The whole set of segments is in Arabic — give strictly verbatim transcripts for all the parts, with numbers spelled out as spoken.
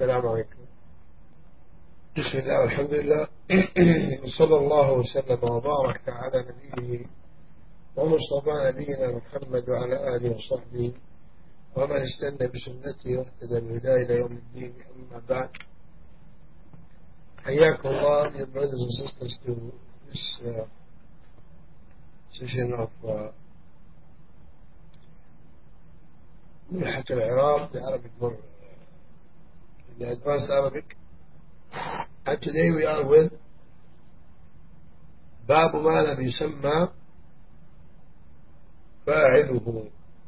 السلام عليكم. بسم الله والحمد لله وصلى الله وسلم وبارك على نبيه ومصطفى نبينا محمد وعلى آله وصحبه ومن استنى بسنته واهتدى بهداه إلى يوم الدين. أما بعد, حياكم الله, dear brothers and sisters, to this uh, session of uh, Mulhat al-Iraq, the Arabic, uh, the advanced Arabic. And today we are with باب ما لم يسمى فاعله.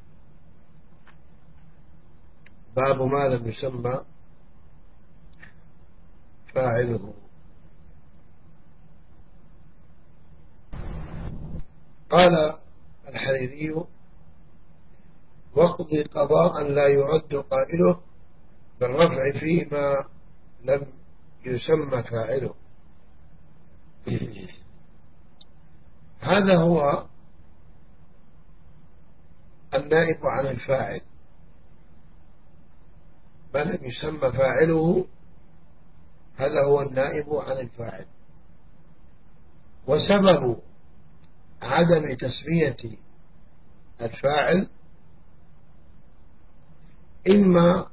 باب ما لم يسمى فاعله. قال الحريري: واقضي قضاء لا يعد قائله بالرفع فيما لم يسمى فاعله. هذا هو النائب عن الفاعل، ما لم يسمى فاعله هذا هو النائب عن الفاعل. وسبب عدم تسمية الفاعل إما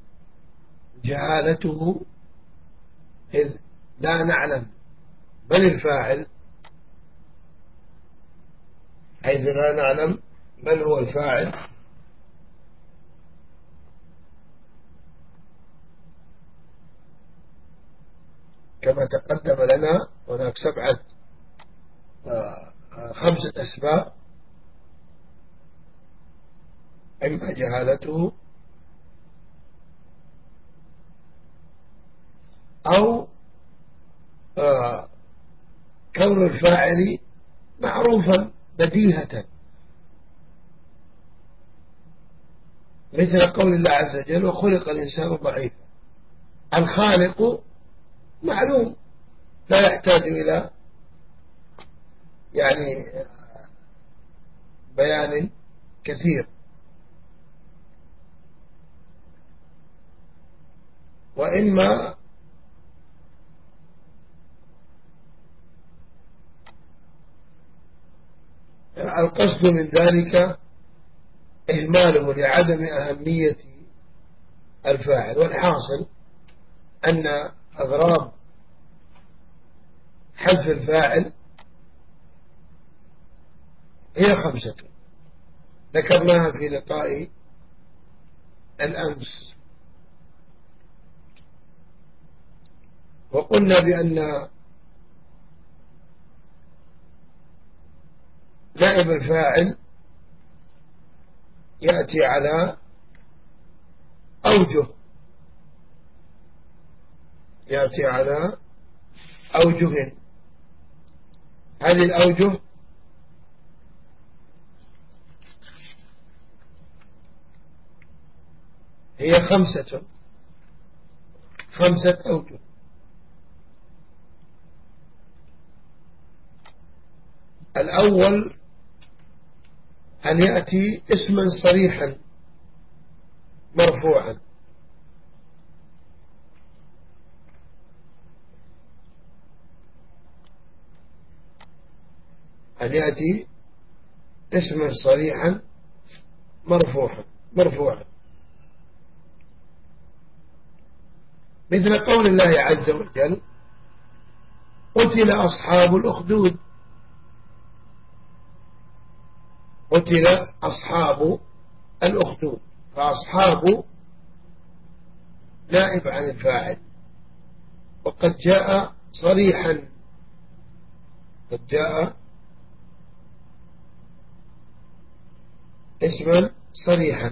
جهالته، إذ لا نعلم من الفاعل، حيث لا نعلم من هو الفاعل، كما تقدم لنا هناك سبعة خمسة أسباب: إما جهالته، أو كون الفاعل معروفا بديهة، مثل قول الله عز وجل: وخلق الإنسان ضعيفا. الخالق معلوم لا يحتاج إلى يعني بيان كثير. وإما القصد من ذلك إهماله لعدم أهمية الفاعل. والحاصل أن أغراض حذف الفاعل هي خمسة ذكرناها في لقاء الأمس، وقلنا بأن نائب الفاعل يأتي على أوجه يأتي على أوجه هذه الأوجه هي خمسة خمسة أوجه. الأول أن يأتي اسما صريحا مرفوعا، أن يأتي اسما صريحا مرفوعا مرفوعا مثل قول الله عز وجل: قتل أصحاب الأخدود. قتل أصحاب الأخدود، فأصحاب نائب عن الفاعل، وقد جاء صريحا قد جاء اسما صريحا،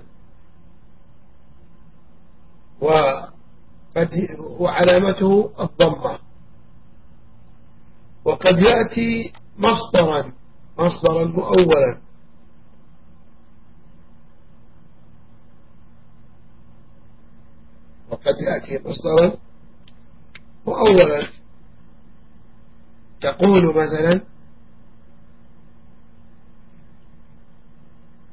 وقد وعلامته الضمة. وقد يأتي مصدرا مصدرا مؤولا، وقد يأتي مصدرا مؤولا. تقول مثلا: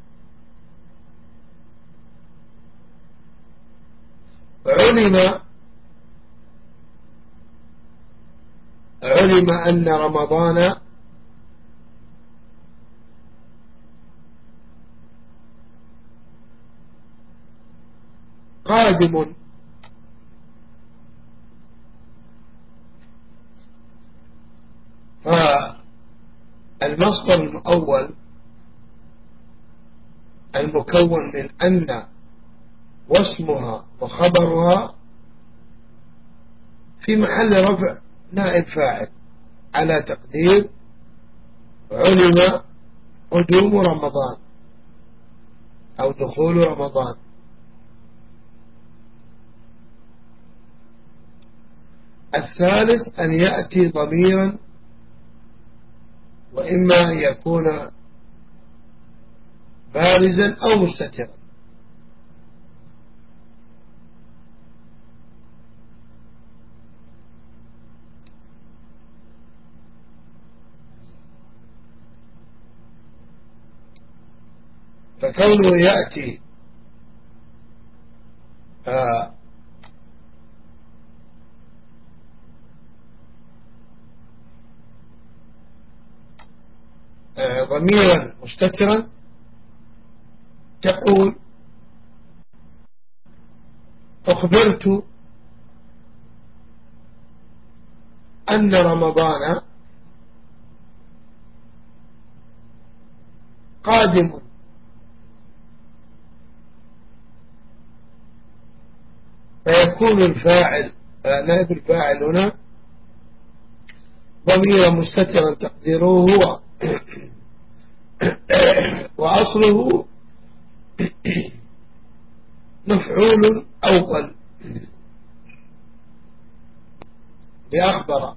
علم علم أن رمضان قادم. فالمصدر الأول المكون من أن واسمها وخبرها في محل رفع نائب فاعل على تقدير علم قدوم رمضان أو دخول رمضان. الثالث أن يأتي ضميرا، وإما يكون بارزا أو مستترا. فكونه يأتي آه آه ضميرا مستترا، تقول أخبرت أن رمضان قادم، فيكون الفاعل نائب الفاعل هنا ضميرا مستترا تقديره هو، وأصله مفعول أول لأخبر.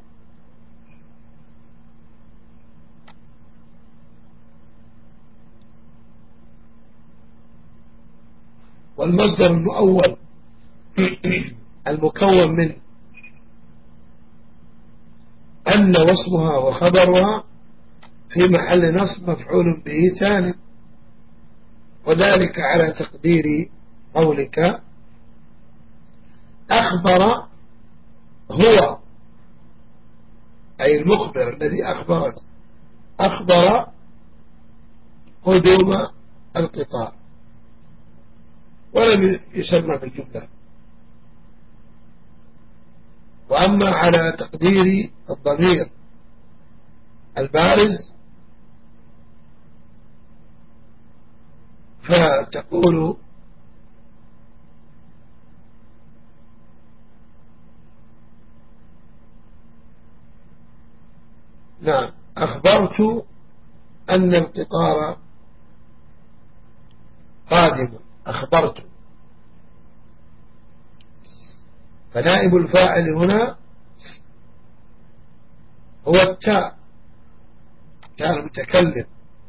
والمصدر المؤول المكون من أن واسمها وخبرها في محل نصب مفعول به ثاني، وذلك على تقدير قولك أخبر هو، أي المخبر الذي أخبرك أخبر قدوم القطار، ولم يسمى بالجملة. وأما على تقدير الضمير البارز فتقول نعم أخبرت أن القطار قادم، أخبرت. فنائب الفاعل هنا هو التاء، تاء المتكلم،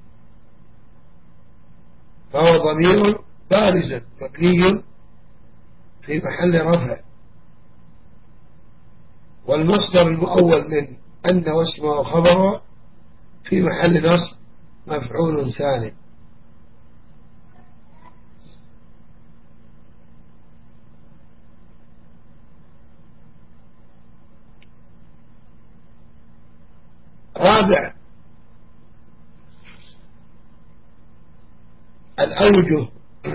فهو ضمير بارز مبني في محل رفع. والمصدر المؤول من أن واسمه وخبره في محل نصب مفعول ثاني. رابع الأوجه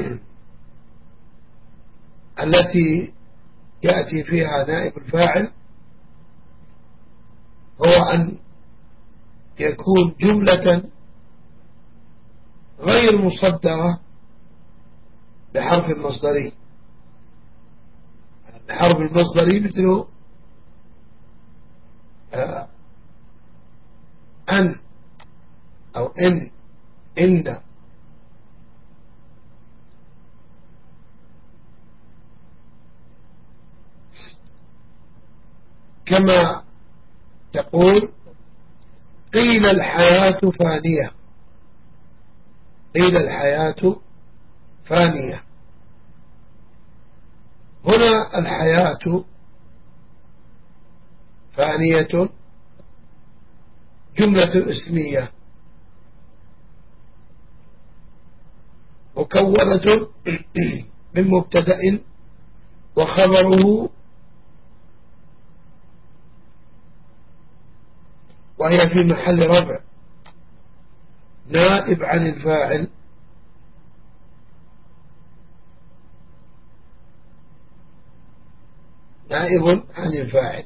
التي يأتي فيها نائب الفاعل هو أن يكون جملة غير مصدرة بحرف المصدري. الحرف المصدري مثل أن أو إن، إن. كما تقول قيل الحياة فانية، قيل الحياة فانية. هنا الحياة فانية جملة اسمية مكونة من مبتدأ وخبره وهي في محل رفع نائب عن الفاعل نائب عن الفاعل.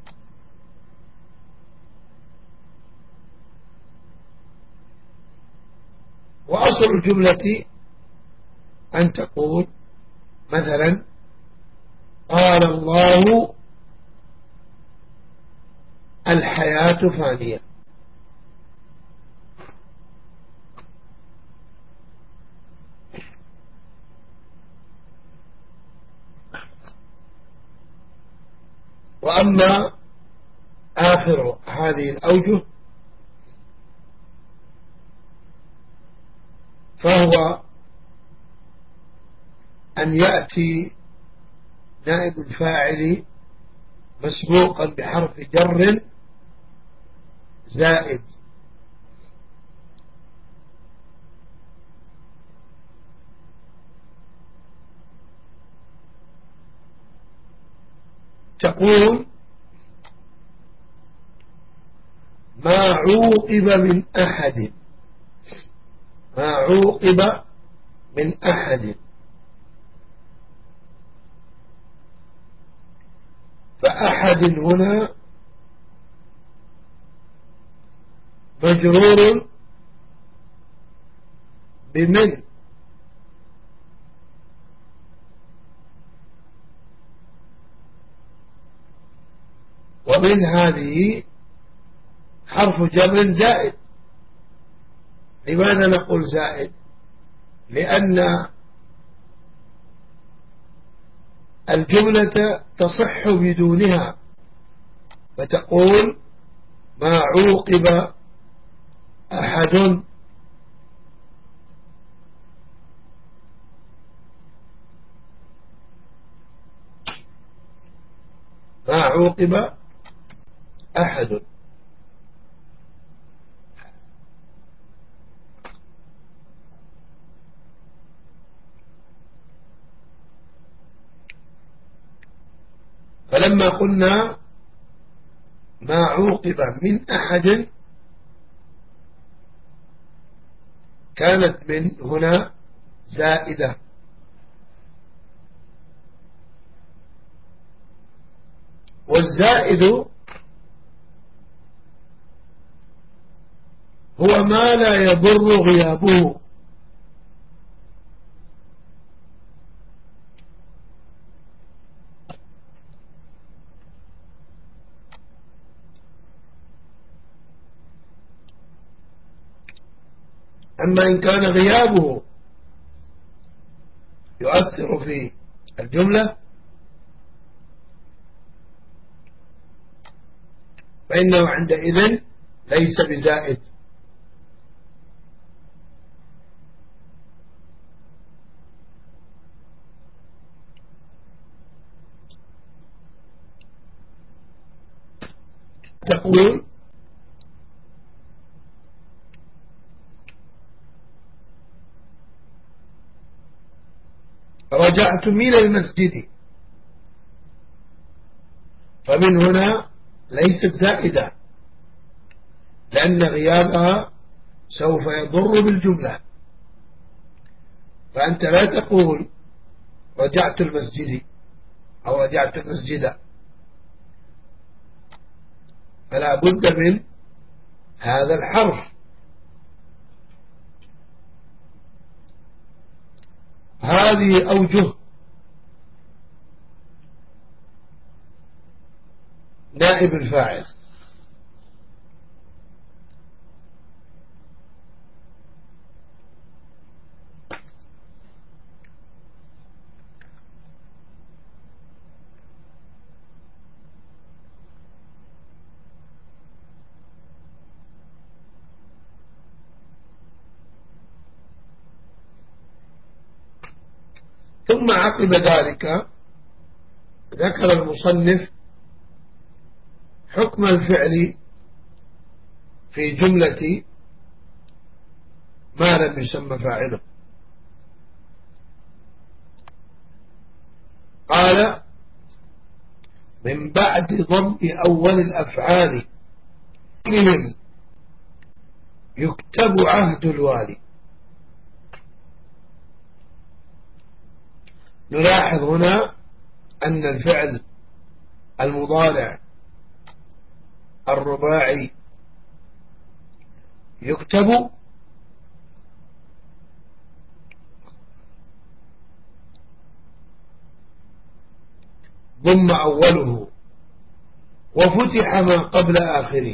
وأصل الجملة أن تقول مثلا قال الله الحياة فانية، وأما آخر هذه الأوجه فهو أن يأتي نائب الفاعل مسبوقا بحرف جر زائد، تقول ما عوقب من أحد، ما عوقب من أحد، فأحد هنا مجرور بمن، ومن هذه حرف جر زائد. لماذا نقول زائد؟ لأن الجملة تصح بدونها، فتقول ما عوقب أحد ما عوقب أحد. فلما قلنا ما عوقب من أحد كانت من هنا زائدة، والزائد هو ما لا يضر غيابه، أما إن كان غيابه يؤثر في الجملة فإنه عندئذ ليس بزائد. تقول رجعت من المسجد، فمن هنا ليست زائدة لأن غيابها سوف يضر بالجملة، فأنت لا تقول رجعت المسجد أو رجعت المسجد، فلا بد من هذا الحرف. هذه أوجه نائب الفاعل. ثم عقب ذلك ذكر المصنف حكم الفعل في جملة ما لم يسمى فاعله. قال من بعد ضم أول الأفعال قولهم يكتب عهد الوالي، نلاحظ هنا أن الفعل المضارع الرباعي يكتب ضم أوله وفتح ما قبل آخره.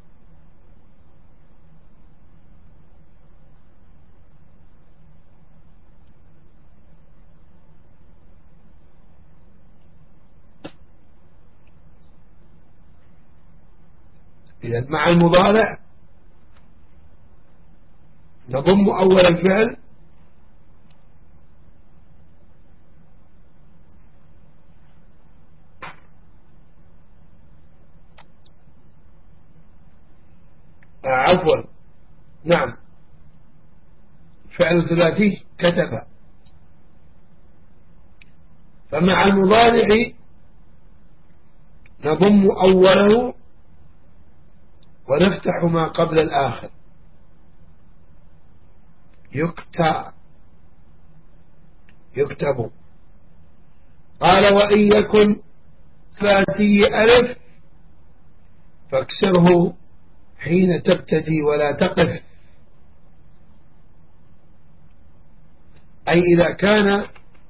إذا مع المضارع نضم أول الفعل آه عفوا نعم فعل ثلاثي كتب، فمع المضارع نضم أوله ونفتح ما قبل الآخر. يكتب يكتب قال وإن يكن ثلاثي ألف فاكسره حين تبتدي ولا تقف، أي إذا كان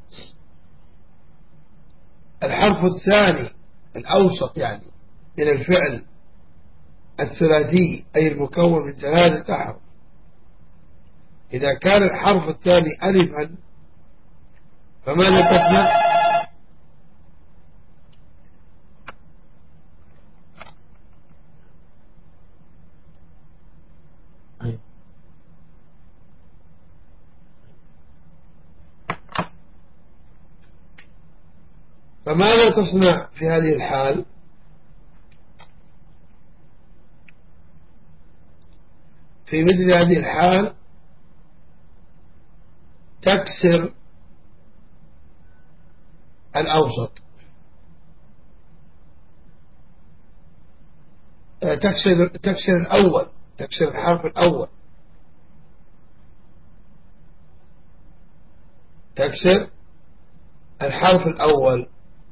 الحرف الثاني الأوسط يعني من الفعل الثلاثي أي المكون من ثلاثة أحرف، إذا كان الحرف الثاني ألفا فماذا تصنع؟ فماذا تصنع في هذه الحال؟ في مثل هذه الحال تكسر الأوسط، تكسر تكسر الأول، تكسر الحرف الأول، تكسر الحرف الأول،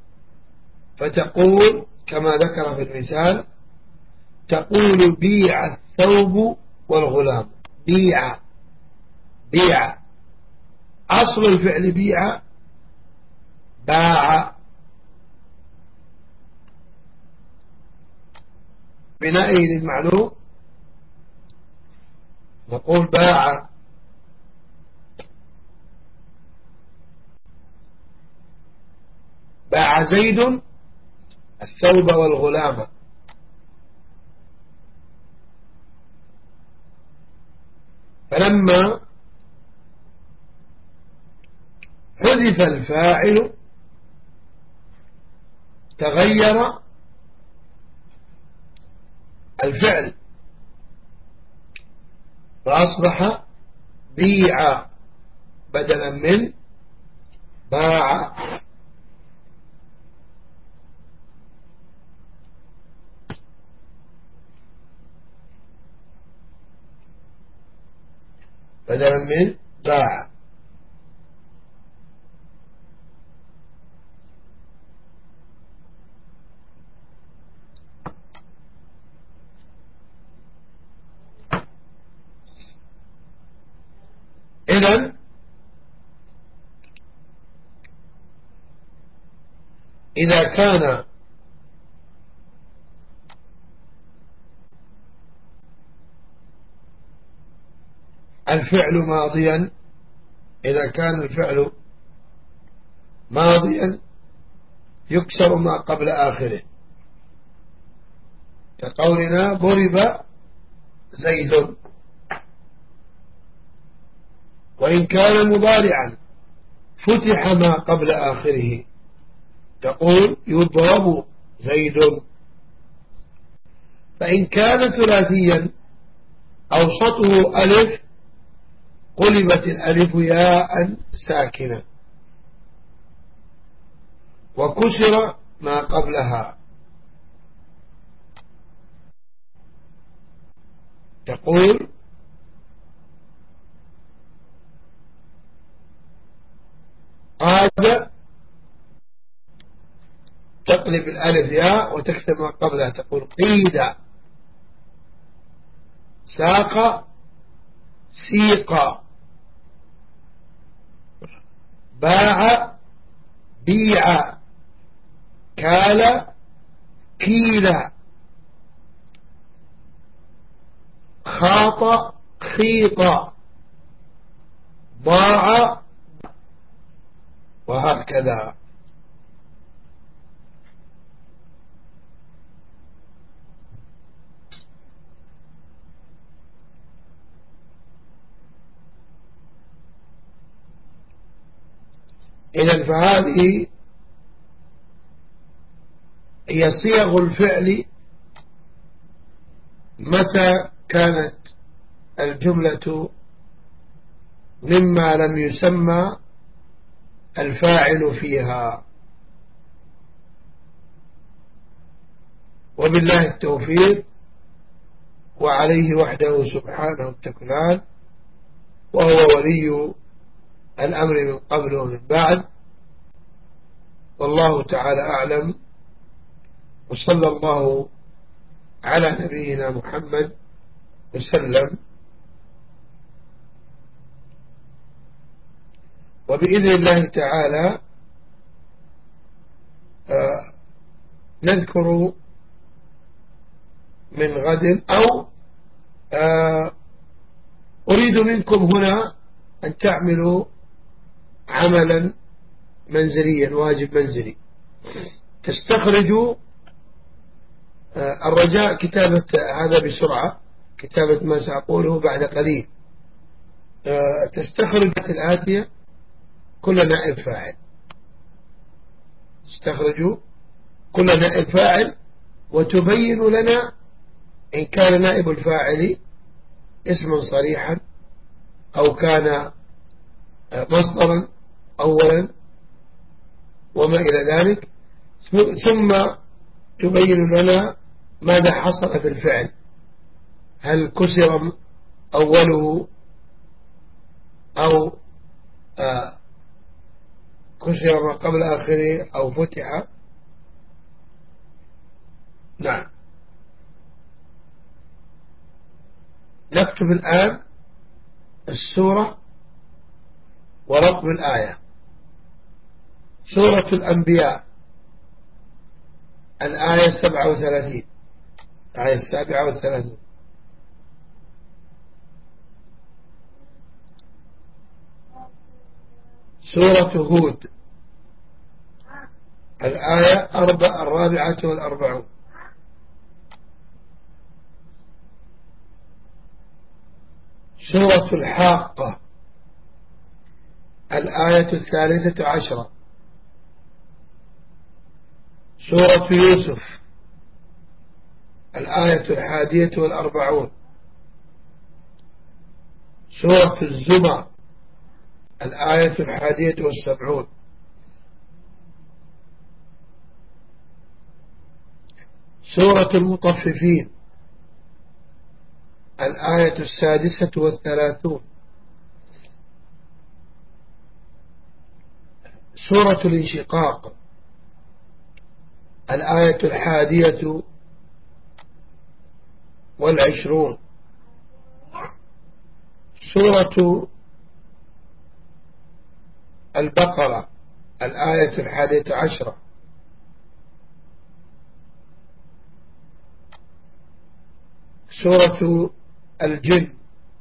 فتقول كما ذكر في المثال تقول بيع الثوب والغلام. بيع بيع أصل الفعل بيع باع، بنائه للمعلوم نقول باع. باع زيد الثوب والغلام. فلما حذف الفاعل تغير الفعل فأصبح بيع بدلا من باع. بدلا من باع. إذن إذا كان الفعل ماضيا إذا كان الفعل ماضيا يكسر ما قبل آخره، كقولنا ضرب زيد. وإن كان مضارعا فتح ما قبل آخره، تقول يضرب زيد. فإن كان ثلاثيا أوسطه ألف قلبت الألف ياء ساكنة وكسر ما قبلها. تقول قاد، تقلب الألف ياء وتكتب ما قبلها، تقول قيد. ساق، سيق. باع، بيع. كال، كيل. خاط، خيط. ضاع، وهكذا. إذن فهذه هي صيغ الفعل متى كانت الجملة مما لم يسمى الفاعل فيها. وبالله التوفيق، وعليه وحده سبحانه التكلان، وهو ولي الأمر من قبل ومن بعد. والله تعالى أعلم، وصلى الله على نبينا محمد وسلم. وبإذن الله تعالى آه نذكر من غد، أو آه أريد منكم هنا أن تعملوا عملا منزليا، واجب منزلي. تستخرجوا آه الرجاء كتابة هذا بسرعة، كتابة ما سأقوله بعد قليل. آه تستخرج الآتية: كل نائب فاعل. تستخرجوا كل نائب فاعل، وتبين لنا إن كان نائب الفاعل اسما صريحا، أو كان مصدرا أولا، وما إلى ذلك. ثم تبين لنا ماذا حصل في الفعل، هل كسر أوله أو آه كسر ما قبل آخره أو فتح. نعم. نكتب الآن السورة ورقم الآية. سورة الأنبياء، الآية سبعة وثلاثين، الآية السابعة والثلاثين. سورة هود، الآية أربع الرابعة والأربعون. سورة الحاقة، الآية الثالثة عشرة. سورة يوسف، الآية الحادية والأربعون. سورة الزمر، الآية الحادية والسبعون. سورة المطففين، الآية السادسة والثلاثون. سورة الانشقاق، الآية الحادية والعشرون. سورة البقرة، الآية الحادية عشرة. سورة الجن،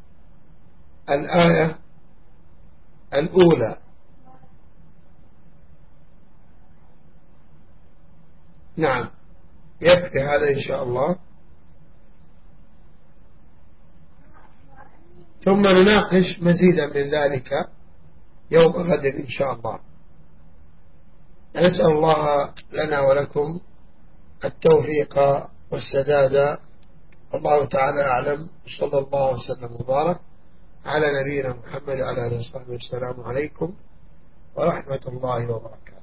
الآية الأولى. نعم، يكفي هذا إن شاء الله. ثم نناقش مزيدا من ذلك يوم غد إن شاء الله. نسأل الله لنا ولكم التوفيق والسداد. الله تعالى أعلم، صلى الله وسلم وبارك على نبينا محمد وعلى آله وصحبه. والسلام عليكم ورحمة الله وبركاته.